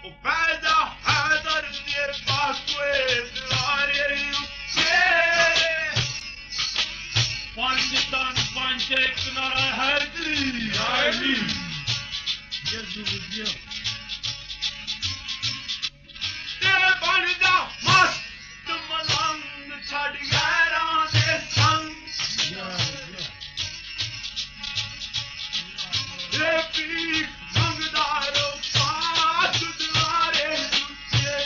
وبعدها حاضر دير باكويت لاري Pançtan pançe kınara herdiri yani. Tere banida mast malang chad gairan de sang. Re peek mangdaro paat dware suche.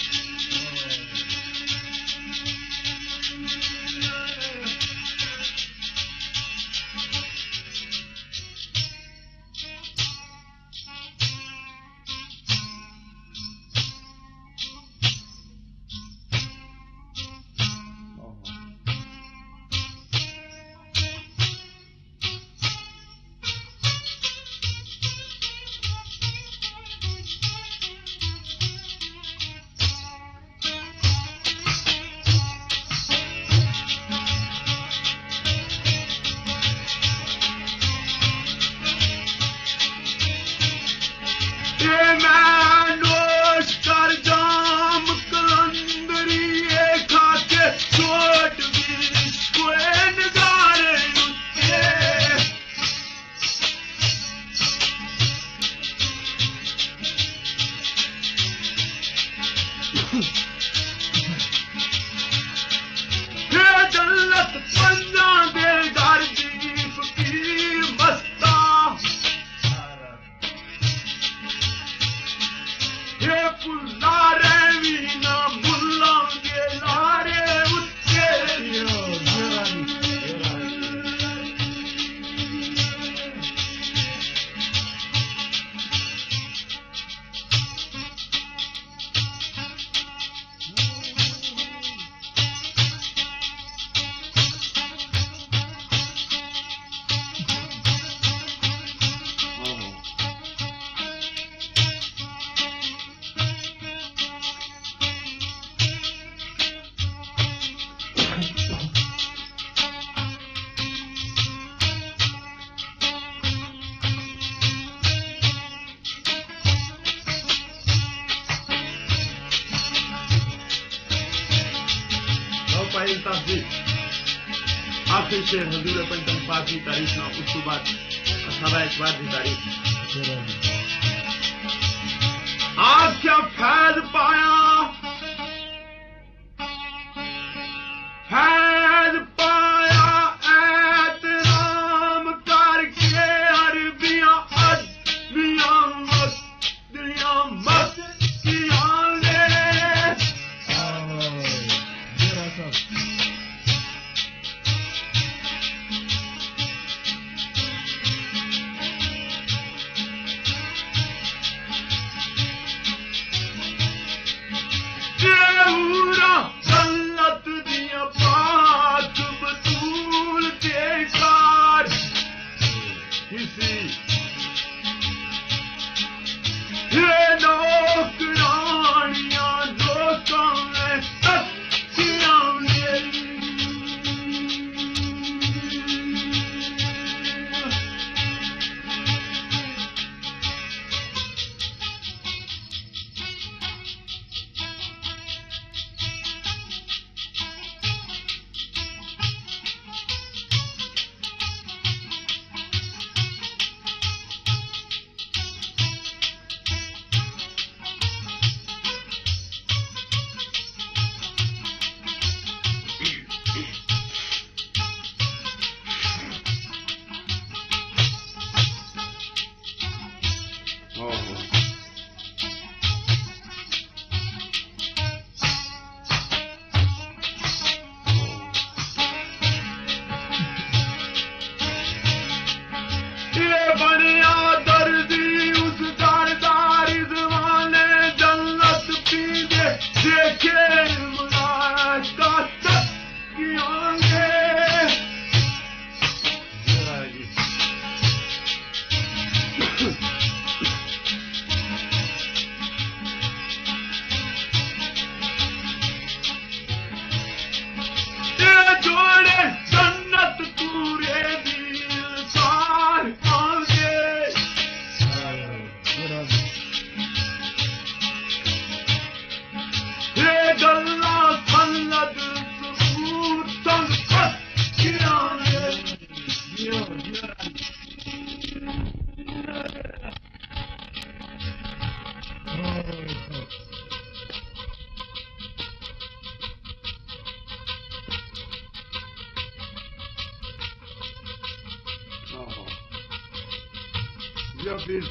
आखिर शेर हजूर पंचम पाक की तारीख ना उस बाद अठारह इतवार की तारीख आज क्या फैज पाया एतराम करके अरबियां अदबियां मस्तियां मस्तियां ले हफीज।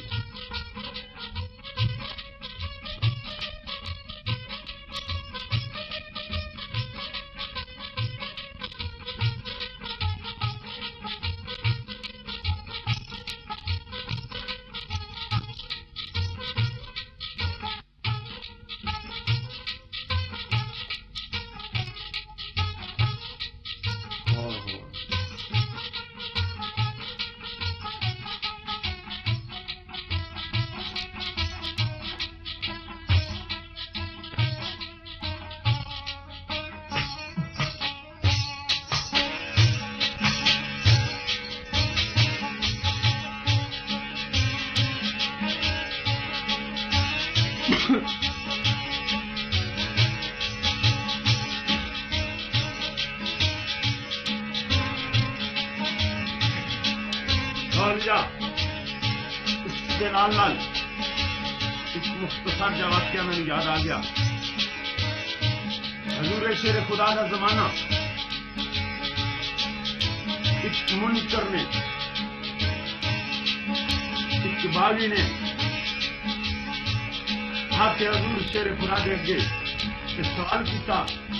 इसके नाल नाल एक मुख्तसर सा वाकया मैंने याद आ गया। हजूर शेर खुदा का जमाना, एक मुनकर ने, एक बागी ने आके हजूर शेर खुदा के अगे सवाल किया,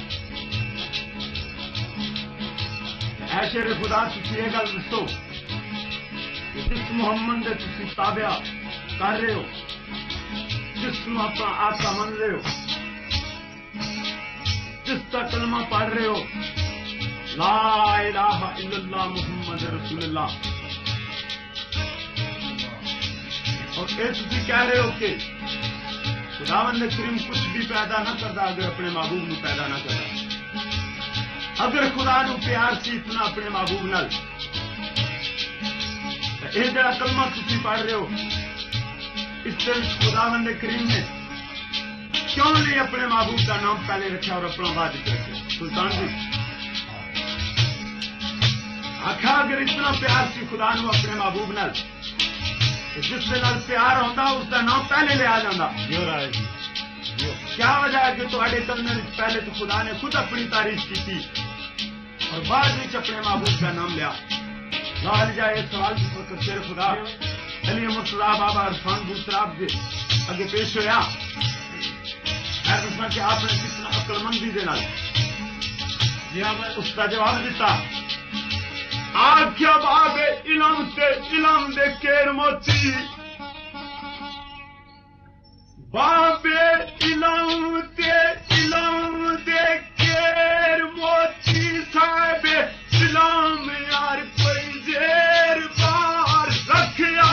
ऐ शेर खुदा तुसी ये गल दसो, जिस मुहम्मद दे तुसी ताबिया कर रहे हो, जिसनू अपना आका मन रहे हो, जिसका कलमा पढ़ रहे हो, ला इलाहा इल्लल्लाह मुहम्मद रसूलुल्लाह, और ये तुसी कह रहे हो कि खुदावंद करीम कुछ भी पैदा ना करता अगर अपने महबूब नू पैदा ना करता। अगर खुदा नू प्यार सी इतना अपने महबूब नाल, ये जरा कलमा तुसी पढ़ रहे हो, इससे खुदावंद करीम ने क्यों नहीं अपने महबूब का नाम पहले रखा और अपना बाद रखा? सुल्तान जी आखा अगर इतना प्यार सी खुदा नू अपने महबूब नाल, जिसके नाल प्यार होता उसका नाम पहले लिया जाता। क्या वजह है कि तुहाडे कलमे पहले तो खुदा ने खुद अपनी तारीफ की थी और बाद में अपने महबूब का नाम लिया? लाल जाए सवाल जिस वक्त शेर खुदा अली मुर्तजा बाबा इरफान बूसराब के अगे पेश होया, मैं दसना कि आपने कितना अकलमंदी दे नाल उसका जवाब दिता। आख्या बाबे इलम से इलम दे केर मोती, बाबे इलम ते इलम दे केर मोती, साहबे इलम यार पंजेर बार रखिया।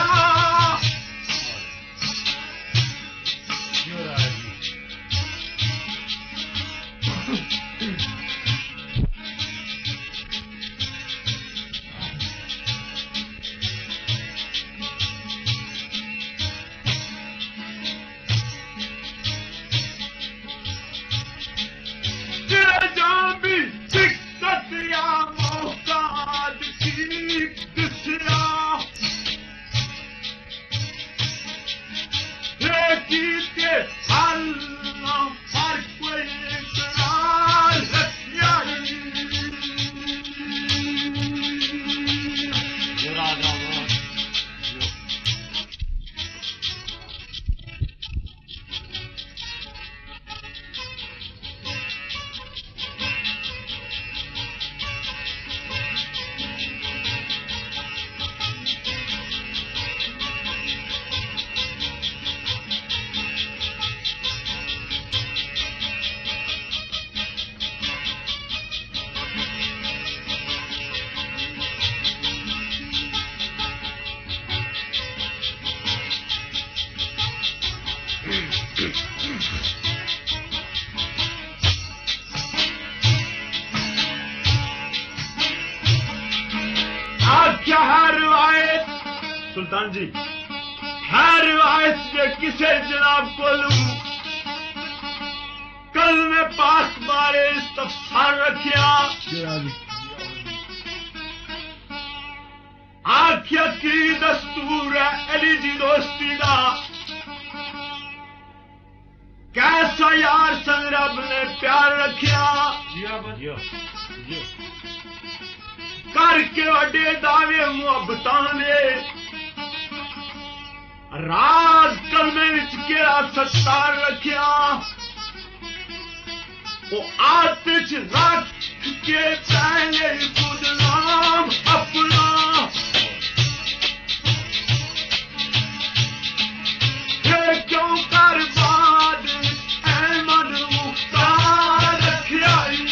सुल्तान जी हर रिवायत के किसे जनाब को कल में पाक बारे इस्तफसार रखिया, आख्या की दस्तूर है अली जी दोस्ती दा, कैसा यार संग रब ने प्यार रखिया, करके वड्डे दावे मुहब्बतां दे राज कलमे विच केड़ा सत्तार रखिया वो आतिश रख के पहले खुद नाम अपना ये क्यों कर बाद अहमद मुख्तार रखिया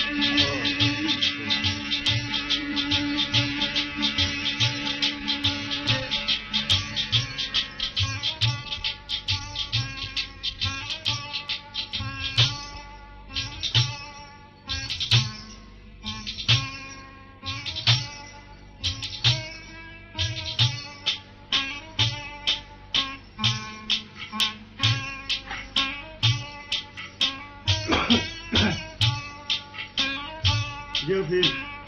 जो फिर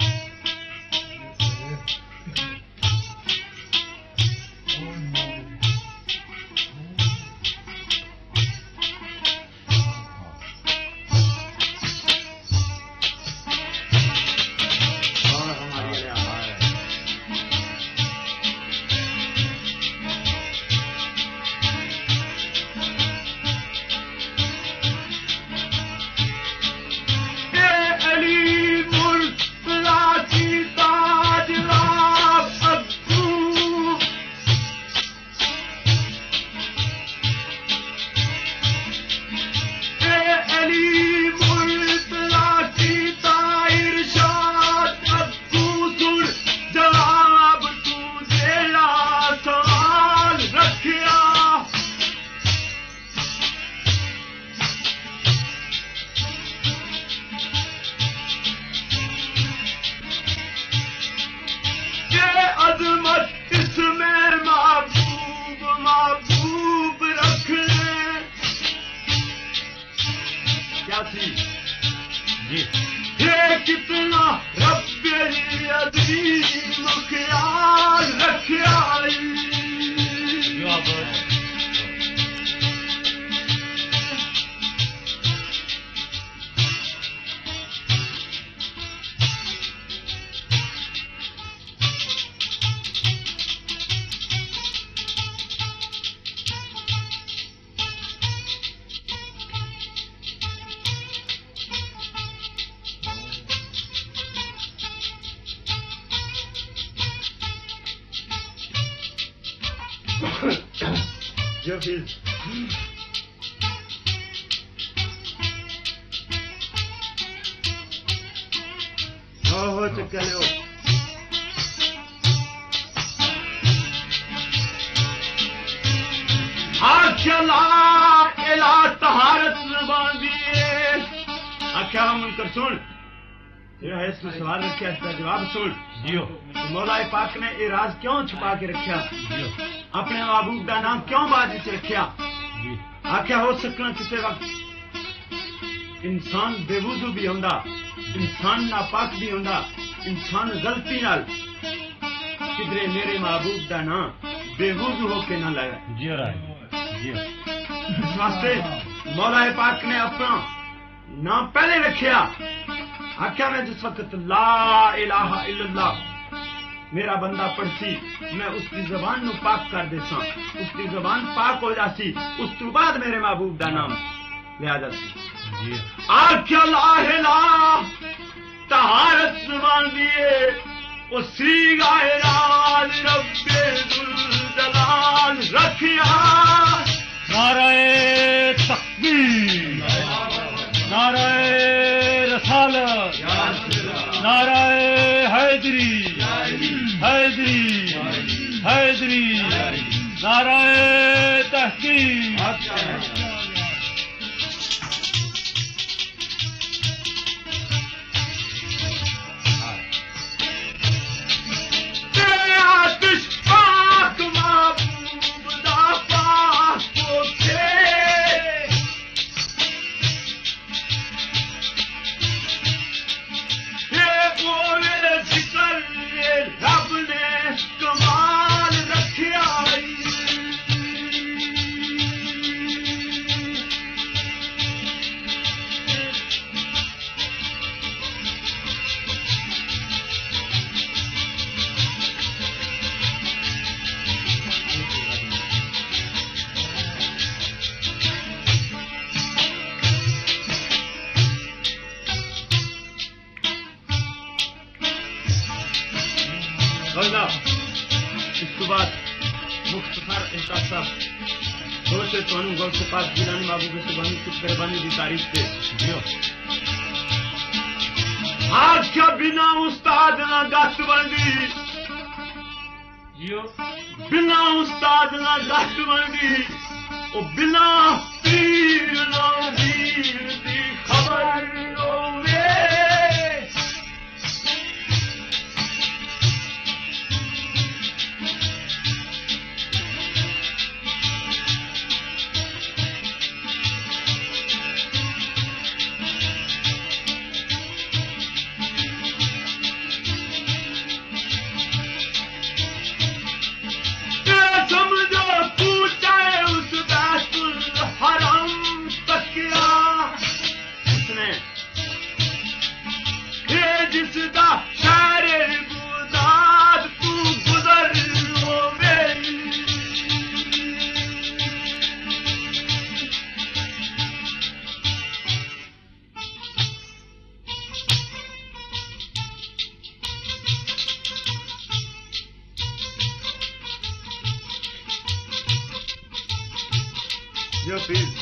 जो फिर हो चुके हो इला तहारत जुबान दिए आख्या मुनकर सुन है इसमें सवाल रखा इसका जवाब सुन जियो तो मौला पाक ने ये राज क्यों छुपा के रखा अपने महबूब का नाम क्यों बाजी च रखा आख्या हो सकना किसी वक्त इंसान बेवुजू भी होंदा इंसान नापाक भी होंदा इंसान गलती नाल किधरे मेरे महबूब का नाम बेवुजू होके ना लाया इस वास्ते मौला पाक ने अपना नाम पहले रखा आख्या मैं जिस वक्त ला इलाहा इल्लल्लाह मेरा बंदा पढ़सी मैं उसकी जबान नू पाक कर देसा उसकी जबान पाक हो जासी उस तो बाद मेरे महबूब का नाम लिया जासी आख्या ला इलाहा तहारत जुबान दिए वो सीगा राज रब्बे दुल जलाल रखिया नाराए तकबीर नाराए रसालत नाराए हैदरी हैदरी हैदरी नाराए तहकीक दोस्त तोनू गौस के पास गिलानी बाबू के सुबह कुछ मेहरबानी की तारीफ थे जियो आज क्या बिना उस्ताद ना गस्त बंदी जियो बिना उस्ताद ना गस्त बंदी ओ बिना पीर ना वीर दी खबर होवे जिसदा सारे गुदाद तू गुजर होवे यो प्लीज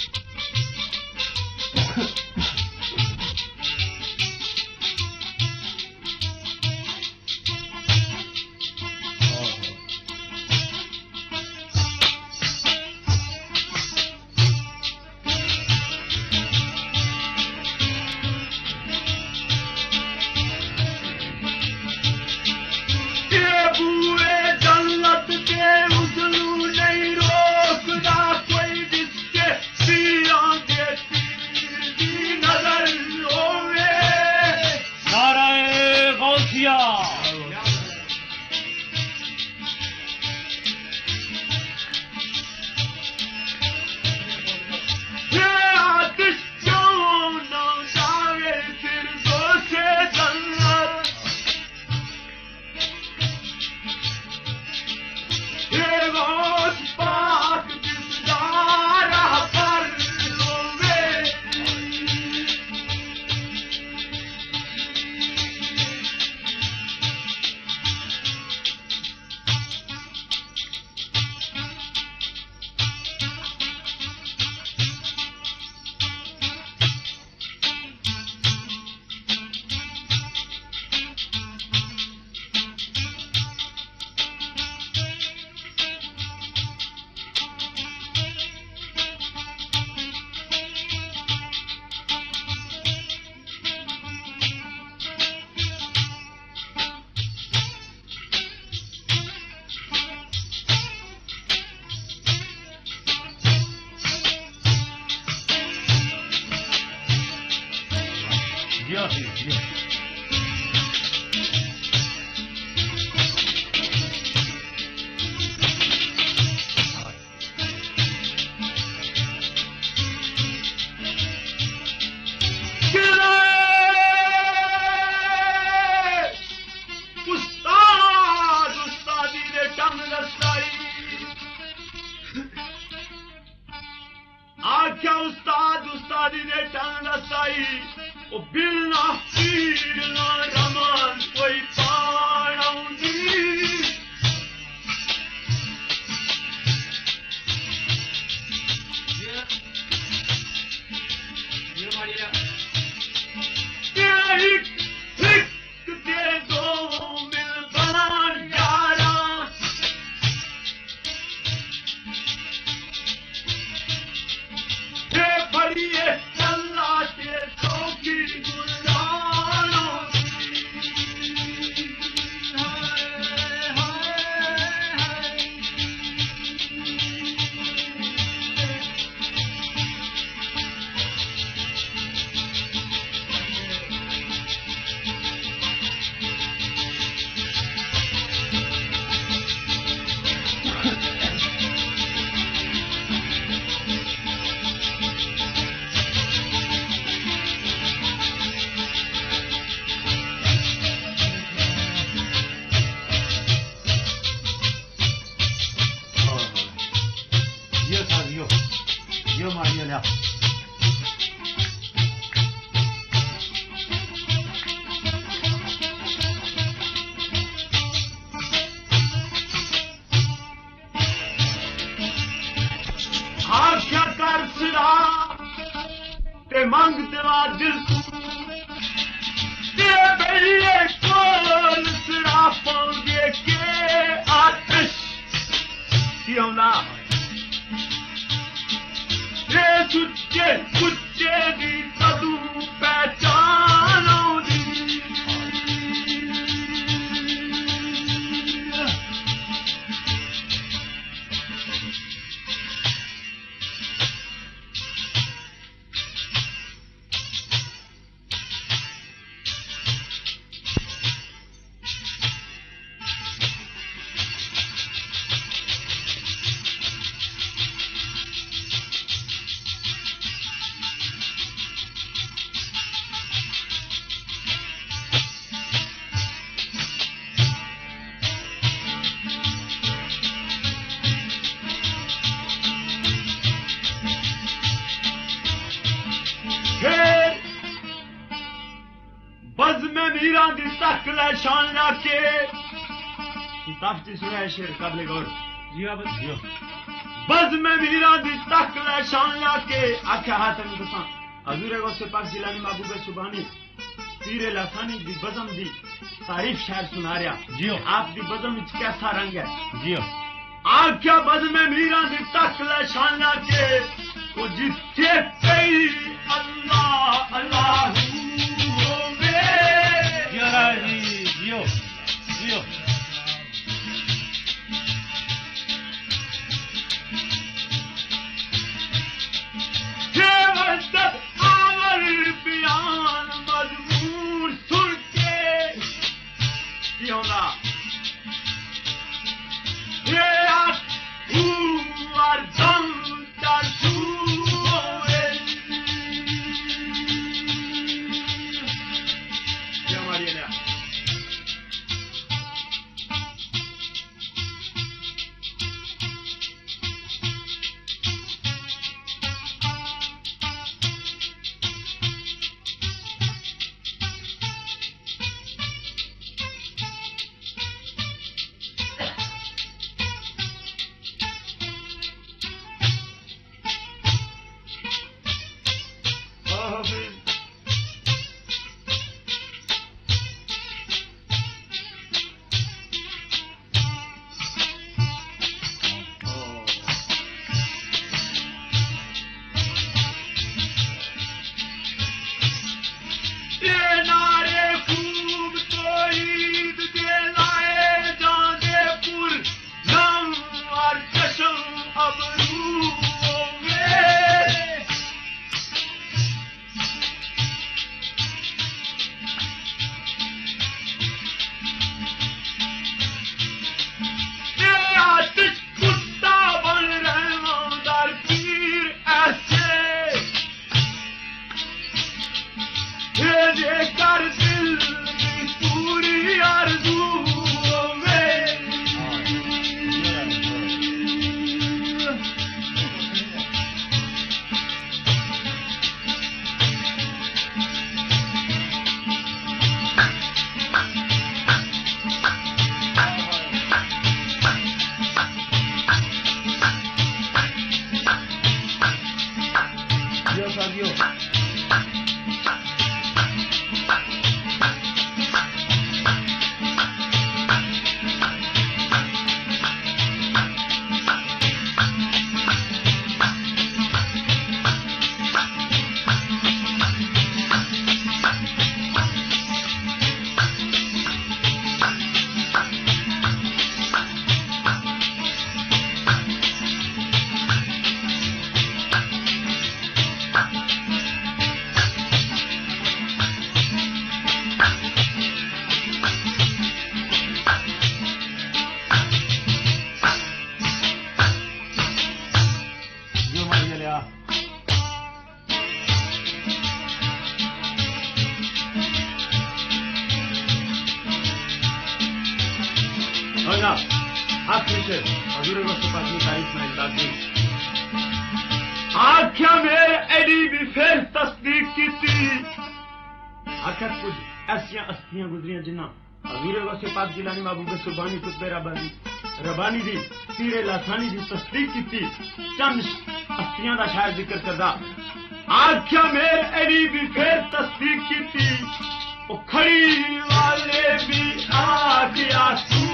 आख्या उस्ताद उस्तादी ने टांग रसाई ओ बिलना पीरना रमान कोई पाणौंदी Yo Maria now. सरा ते मंगते वा दिल तू ते बेड़िए कोल सरा पाउंदे के आतिश क्यों ना ये सुच्चे कुच्चे दी कदू पहचान आउंदी बज़ में मीरा दी तक ले शान लाके ताफ्ती सुना है शेर काबिल गौर जी आप जियो बज़ में मीरा दी तक ले शान लाके आख्या हाथ में दसा हजूर गौसे पाक जिलानी महबूब सुभानी पीरे लासानी दी बज़म दी तारीफ शायर सुना रहा जियो आप दी बज़म विच कैसा रंग है जियो आख्या बज़ में मीरा दी तक ले शान लाके वो जिथे कई अल्लाह अल्लाह जियो जियो आवर बयान मजबूर सुन के क्यों ना ये और दम चाचू आख्या मेरे एडी भी फिर तस्दीक की थी आखिर कुछ ऐसियां अस्थियां गुजरियां जिन्ना हजूर गौसे पाक जिलानी महबूब सुभानी कुतबे रबानी दी पीरे लासानी दी तस्दीक की थी चंद हस्तियां का शायद जिक्र करदा आख्या मेर एरी भी फिर तस्दीक की थी वो खड़ी वाले भी आख्या तू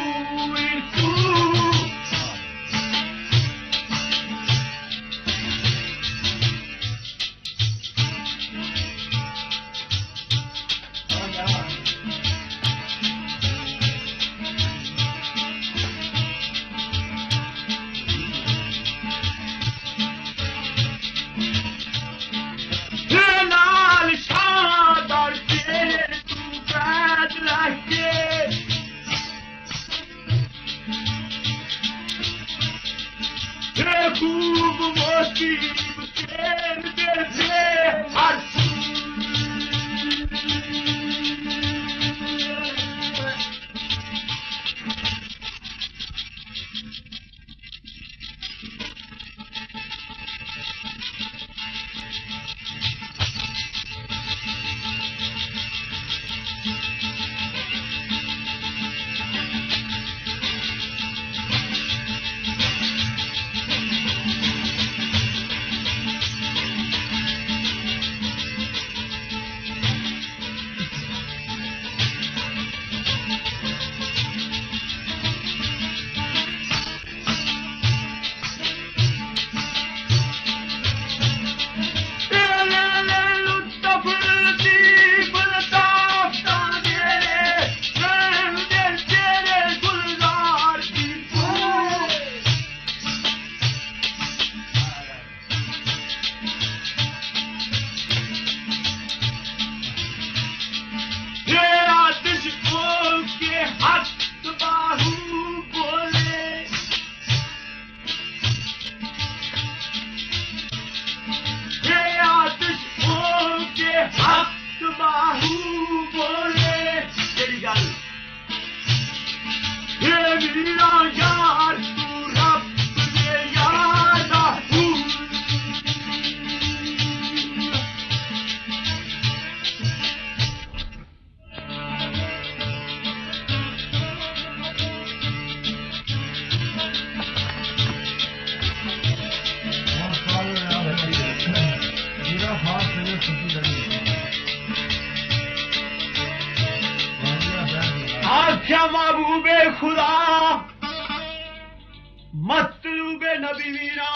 खूब मोती आख्या महबूबे खुदा मतलूबे नबी वीरा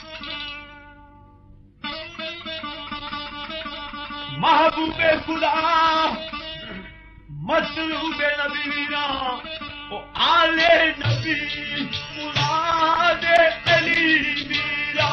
महबूबे खुदा मतलूबे नबी वीरा ओ आले नबी मुरादे अली वीरा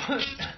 हाँ